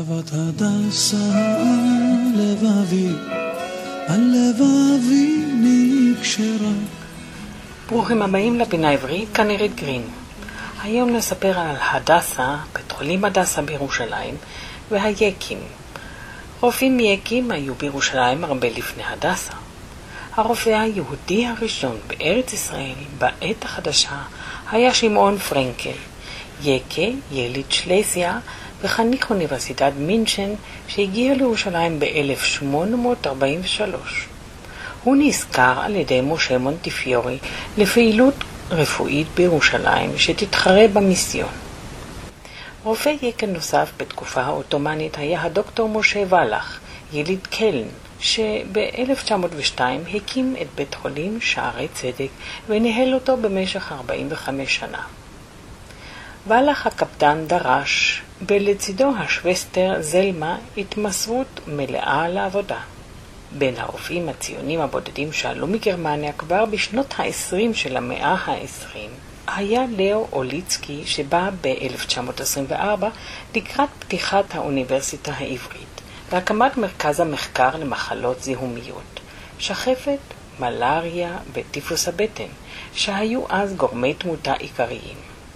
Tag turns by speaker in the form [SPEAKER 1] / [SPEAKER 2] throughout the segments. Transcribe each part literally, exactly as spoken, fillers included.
[SPEAKER 1] אהבת הדסה על לבבי, על לבבי נקשרה.
[SPEAKER 2] ברוכים הבאים לפינה העברית, כאן עירית גרין. היום נספר על הדסה, בית חולים הדסה בירושלים, והיקים. רופאים יקים היו בירושלים הרבה לפני הדסה. הרופא היהודי הראשון בארץ ישראל בעת החדשה היה שמעון פרנקל, יקה, יליד שלסיה וחניך אוניברסיטת מינכן שהגיע לירושלים ב-אלף שמונה מאות ארבעים ושלוש. הוא נזכר על ידי משה מונטיפיורי לפעילות רפואית בירושלים שתתחרה במיסיון. רופא יקה נוסף בתקופה העות'מאנית היה הדוקטור משה ולח, יליד קלן, שב-אלף תשע מאות ושתיים הקים את בית חולים שערי צדק וניהל אותו במשך ארבעים וחמש שנה. ולח הקפדן דרש ולצידו השווסטר זלמה התמסרות מלאה לעבודה. בין הרופאים הציונים הבודדים שעלו מגרמניה כבר בשנות ה-עשרים של המאה ה-עשרים היה לאו אוליצקי שבא ב-אלף תשע מאות עשרים וארבע לקראת פתיחת האוניברסיטה העברית והקמת מרכז המחקר למחלות זיהומיות, שחפת, מלריה וטיפוס הבטן, שהיו אז גורמי תמותה עיקריים.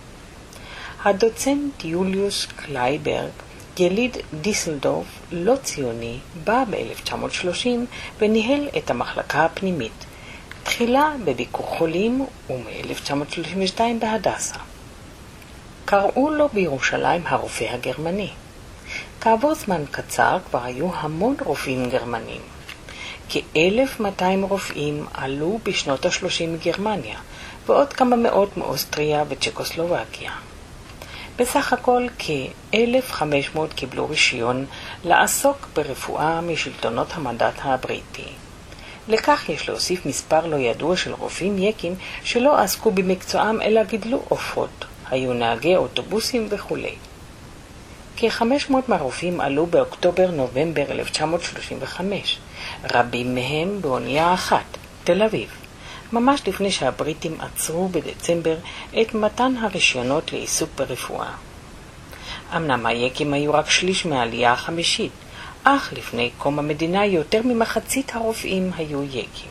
[SPEAKER 2] הדוצנט יוליוס קלייברג, יליד דיסלדורף, לא ציוני, בא ב-אלף תשע מאות שלושים וניהל את המחלקה הפנימית, תחילה בביקור חולים ומ-אלף תשע מאות שלושים ושתיים בהדסה. קראו לו בירושלים הרופא הגרמני. כעבור זמן קצר כבר היו המון רופאים גרמנים. כ-אלף מאתיים רופאים עלו בשנות ה-שלושים מגרמניה, ועוד כמה מאות מאוסטריה וצ'קוסלובקיה. בסך הכל כ-אלף וחמש מאות קיבלו רישיון לעסוק ברפואה משלטונות המנדט הבריטי. לכך יש להוסיף מספר לא ידוע של רופאים יקים שלא עסקו במקצועם אלא גידלו עופות, היו נהגי אוטובוסים וכו'. כ-חמש מאות מהרופאים עלו באוקטובר-נובמבר אלף תשע מאות שלושים וחמש, רבים מהם באונייה אחת, תל אביב, ממש לפני שהבריטים עצרו בדצמבר את מתן הרישיונות לעיסוק ברפואה. אמנם היקים היו רק שליש מהעלייה החמישית, אך לפני קום המדינה יותר ממחצית הרופאים היו יקים.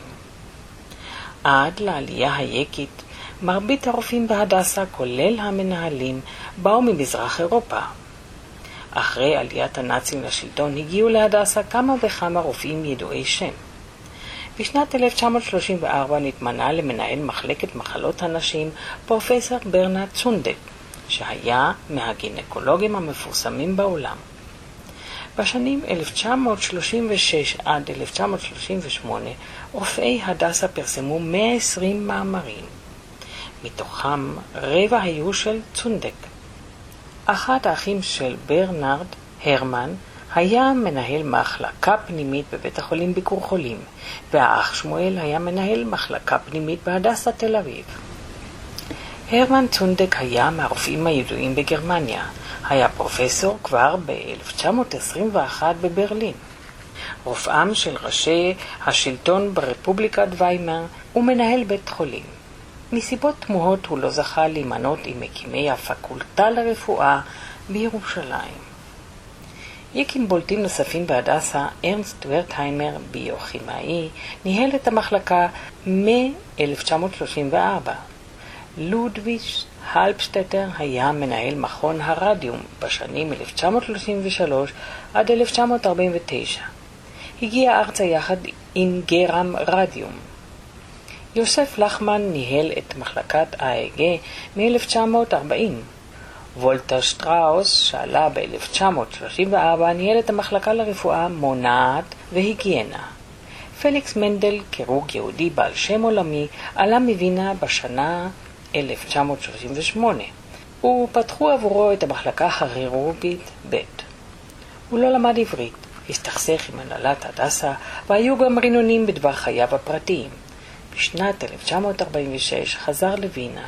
[SPEAKER 2] עד לעלייה היקית, מרבית הרופאים בהדסה, כולל המנהלים, באו ממזרח אירופה. אחרי עליית הנאצים לשלטון הגיעו להדסה כמה וכמה רופאים ידועי שם. בשנת אלף תשע מאות שלושים וארבע נתמנה למנהל מחלקת מחלות הנשים פרופסור ברנרד צונדק, שהיה מהגינקולוגים המפורסמים בעולם. בשנים אלף תשע מאות שלושים ושש עד אלף תשע מאות שלושים ושמונה רופאי הדסה פרסמו מאה ועשרים מאמרים. מתוכם רבע היו של צונדק. אחד האחים של ברנרד, הרמן, היה מנהל מחלקה פנימית בבית החולים ביקור חולים, והאח שמואל היה מנהל מחלקה פנימית בהדסה תל אביב. הרמן צונדק היה מהרופאים הידועים בגרמניה, היה פרופסור כבר ב-אלף תשע מאות עשרים ואחת בברלין. רופאם של ראשי השלטון ברפובליקת ויימאר ומנהל בית חולים. מסיבות תמוהות הוא לא זכה להימנות עם מקימי הפקולטה לרפואה בירושלים. יקים בולטים נוספים בהדסה, ארנסט ורטהיימר, ביוכימאי, ניהל את המחלקה מ-אלף תשע מאות שלושים וארבע. לודוויג הלפשטטר היה מנהל מכון הרדיום בשנים אלף תשע מאות שלושים ושלוש עד אלף תשע מאות ארבעים ותשע. הגיע ארצה יחד עם גרם רדיום. יוסף לחמן ניהל את מחלקת ה-איי גי מ-אלף תשע מאות ארבעים. וולטר שטראוס, שעלה ב-אלף תשע מאות שלושים וארבע, ניהל את המחלקה לרפואה מונעת והיגיינה. פליקס מנדל, קירורג יהודי בעל שם עולמי, עלה מווינה בשנה אלף תשע מאות שלושים ושמונה, ופתחו עבורו את המחלקה הכירורגית ב'. הוא לא למד עברית, הסתכסך עם הנהלת הדסה, והיו גם רינונים בדבר חייו הפרטיים. בשנת אלף תשע מאות ארבעים ושש חזר לווינה.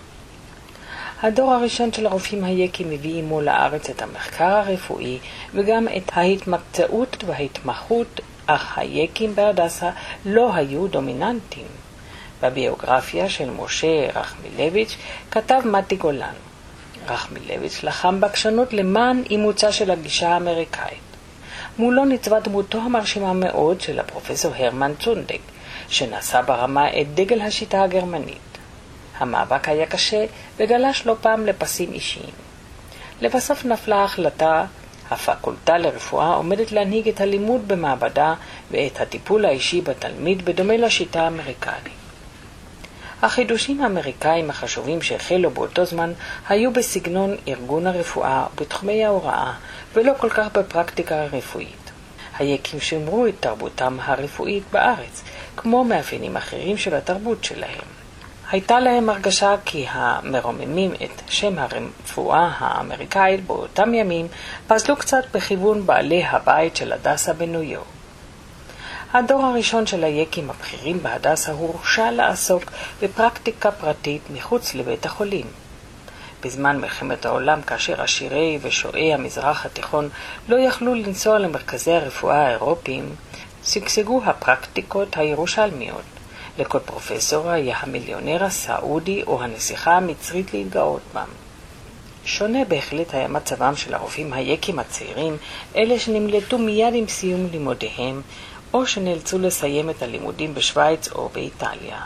[SPEAKER 2] הדור הראשון של הרופאים היקים הביא עמו לארץ את המחקר הרפואי וגם את ההתמקצעות וההתמחות, אך היקים בהדסה לא היו דומיננטיים. בביוגרפיה של משה רחמילביץ' כתב מתי גולן, רחמילביץ' לחם בעקשנות למען אימוצה של הגישה האמריקאית. מולו ניצבה דמותו המרשימה מאוד של הפרופסור הרמן צונדק, שנשא ברמה את דגל השיטה הגרמנית. המאבק היה קשה וגלש לא פעם לפסים אישיים. לבסוף נפלה ההחלטה, הפקולטה לרפואה עומדת להנהיג את הלימוד במעבדה ואת הטיפול האישי בתלמיד בדומה לשיטה האמריקנית. החידושים האמריקאים החשובים שהחלו באותו זמן היו בסגנון ארגון הרפואה ובתחומי ההוראה ולא כל כך בפרקטיקה הרפואית. היקים שמרו את תרבותם הרפואית בארץ, כמו מאפיינים אחרים של התרבות שלהם. הייתה להם הרגשה כי המרוממים את שם הרפואה האמריקאית באותם ימים פזלו קצת בכיוון בעלי הבית של הדסה בניו יורק. הדור הראשון של היקים הבכירים בהדסה הורשה לעסוק בפרקטיקה פרטית מחוץ לבית החולים. בזמן מלחמת העולם, כאשר עשירי ושועי המזרח התיכון לא יכלו לנסוע למרכזי הרפואה האירופיים, שגשגו הפרקטיקות הירושלמיות. לכל פרופסור היה המיליונר הסעודי או הנסיכה המצרית להתגאות בם. שונה בהחלט היה מצבם של הרופאים היקים הצעירים, אלה שנמלטו מיד עם סיום לימודיהם, או שנאלצו לסיים את הלימודים בשוויץ או באיטליה.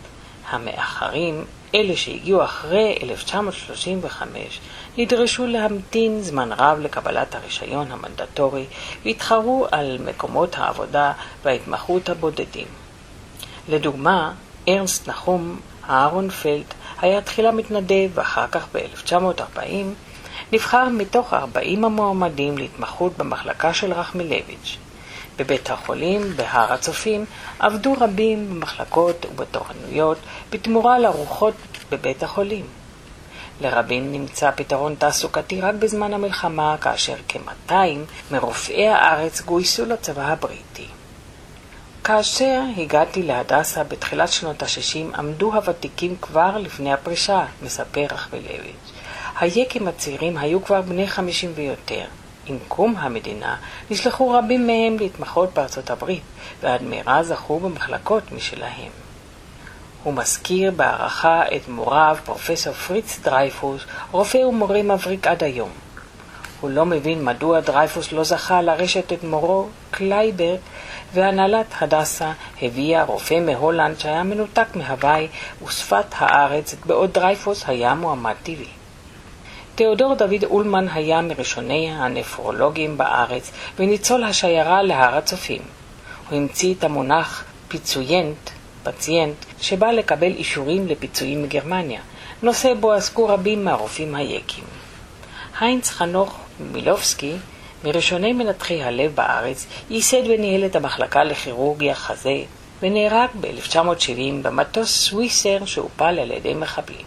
[SPEAKER 2] המאחרים, אלה שהגיעו אחרי אלף תשע מאות שלושים וחמש, נדרשו להמתין זמן רב לקבלת הרישיון המנדטורי והתחרו על מקומות העבודה וההתמחות הבודדים. לדוגמה, ארנסט נחום אהרונפלד היה תחילה מתנדב ואחר כך ב-אלף תשע מאות ארבעים נבחר מתוך ארבעים המועמדים להתמחות במחלקה של רחמילביץ'. בבית החולים, בהר הצופים, עבדו רבים במחלקות ובתורנויות בתמורה לארוחות בבית החולים. לרבים נמצא פתרון תעסוקתי רק בזמן המלחמה, כאשר כ-מאתיים מרופאי הארץ גויסו לצבא הבריטי. כאשר הגעתי להדסה בתחילת שנות ה-שישים, עמדו הוותיקים כבר לפני הפרישה, מספר רחמילביץ'. היקים הצעירים היו כבר בני חמישים ויותר. עם קום המדינה נשלחו רבים מהם להתמחות בארצות הברית, ועד מהרה זכו במחלקות משלהם. הוא מזכיר בהערכה את מוריו פרופסור פריץ דרייפוס, רופא ומורה מבריק עד היום. הוא לא מבין מדוע דרייפוס לא זכה לרשת את מורו קלייברג, והנהלת הדסה הביאה רופא מהולנד שהיה מנותק מהוואי ושפת הארץ, בעוד דרייפוס היה מועמד טבעי. תיאודור דוד אולמן היה מראשוני הנפרולוגים בארץ וניצול השיירה להר הצופים. הוא המציא את המונח פיצויינט, פציינט, שבא לקבל אישורים לפיצויים מגרמניה, נושא בו עסקו רבים מהרופאים היקים. היינץ חנוך מילובסקי, מראשוני מנתחי הלב בארץ, ייסד וניהל את המחלקה לכירורגיה חזה, ונהרג ב-אלף תשע מאות שבעים במטוס סוויסר שהופל על ידי מחבלים.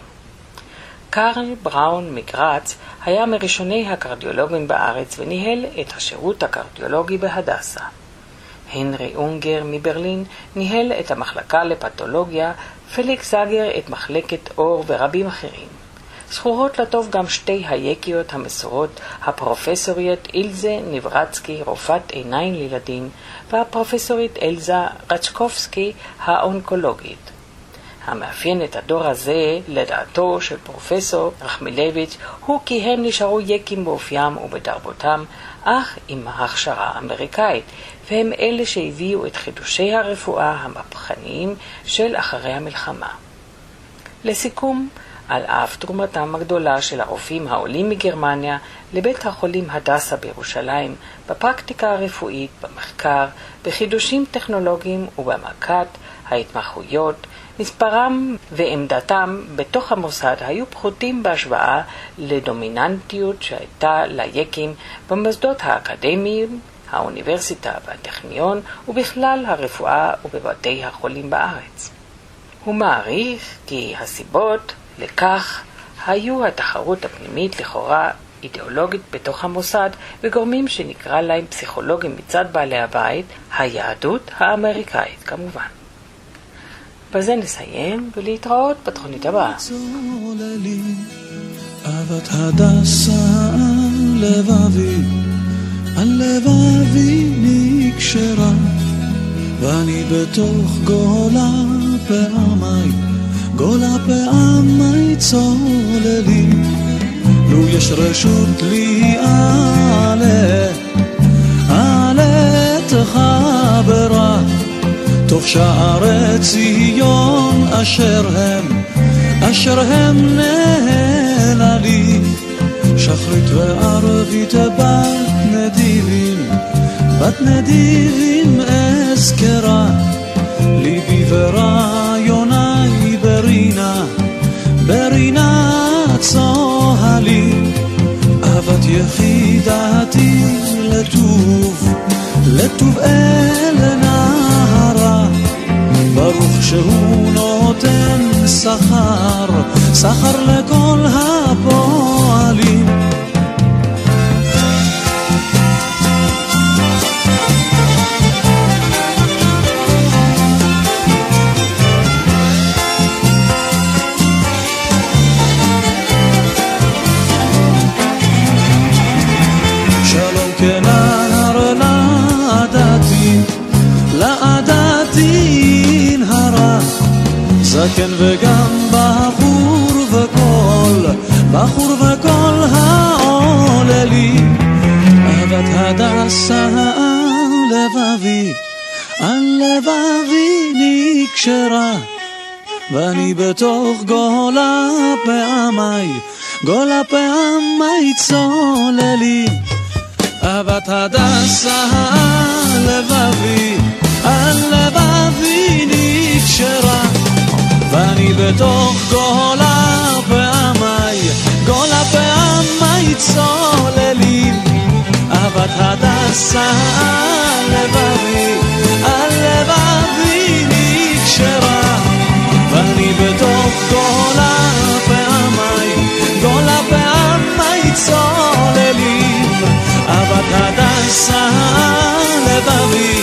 [SPEAKER 2] קרל בראון מגרץ היה מראשוני הקרדיולוגים בארץ וניהל את השירות הקרדיולוגי בהדסה. הנרי אונגר מברלין ניהל את המחלקה לפתולוגיה, פליקס זאגר את מחלקת אור ורבים אחרים. זכורות לטוב גם שתי היקיות המסורות, הפרופסורית אילזה נברצקי, רופאת עיניים לילדים, והפרופסורית אלזה רצ'קובסקי, האונקולוגית. המאפיין את הדור הזה, לדעתו של פרופסור רחמילביץ', הוא כי הם נשארו יקים באופיים ובדרבותם, אך עם ההכשרה האמריקאית, והם אלה שהביאו את חידושי הרפואה המהפכניים של אחרי המלחמה. לסיכום, על אף תרומתם הגדולה של הרופאים העולים מגרמניה לבית החולים הדסה בירושלים, בפרקטיקה הרפואית, במחקר, בחידושים טכנולוגיים ובמעקת ההתמחויות, מספרם ועמדתם בתוך המוסד היו פחותים בהשוואה לדומיננטיות שהייתה ליקים במוסדות האקדמיים, האוניברסיטה והטכניון ובכלל הרפואה ובבתי החולים בארץ. הוא מעריך כי הסיבות לכך היו התחרות הפנימית לכאורה אידיאולוגית בתוך המוסד וגורמים שנקרא להם פסיכולוגים מצד בעלי הבית, היהדות האמריקאית כמובן. בזה נסיים ולהתראות בתוכנית הבאה.
[SPEAKER 1] אהבת הדסה על לבבי, על לבבי נקשרה, ואני בתוך גולה פעמי, גולה פעמי צוללים, לו יש רשות לי עלה, עלה תחברה, תוך שערי ציון אשר הם, אשר הם נהלה לי. שחרית וערבית בת נדיבים, בת נדיבים אזכרה, ליבי ורעיוני ברינה, ברינה צוהלי. אהבת יחידתי לטוב, לטוב אל נהרה, ברוך שהוא נותן שכר, שכר לכל הפועלים. שלום כנהר לעדתי, לעדתי נהרה, זקן וגם בחור וכל, בחור וכל העוללים. אהבת הדסה לבבי, על לבבי נקשרה, ואני בתוך גולה פעמי, גולה פעמי צוללים. אהבת הדסה לבבי, על לבבי נקשרה, ואני בתוך גולה פעמי, גולה פעמי צוללים. אהבת הדסה לבבי, על לבבי נקשרה, ואני בתוך גולה פעמי, גולה פעמי צוללים. אהבת הדסה לבבי,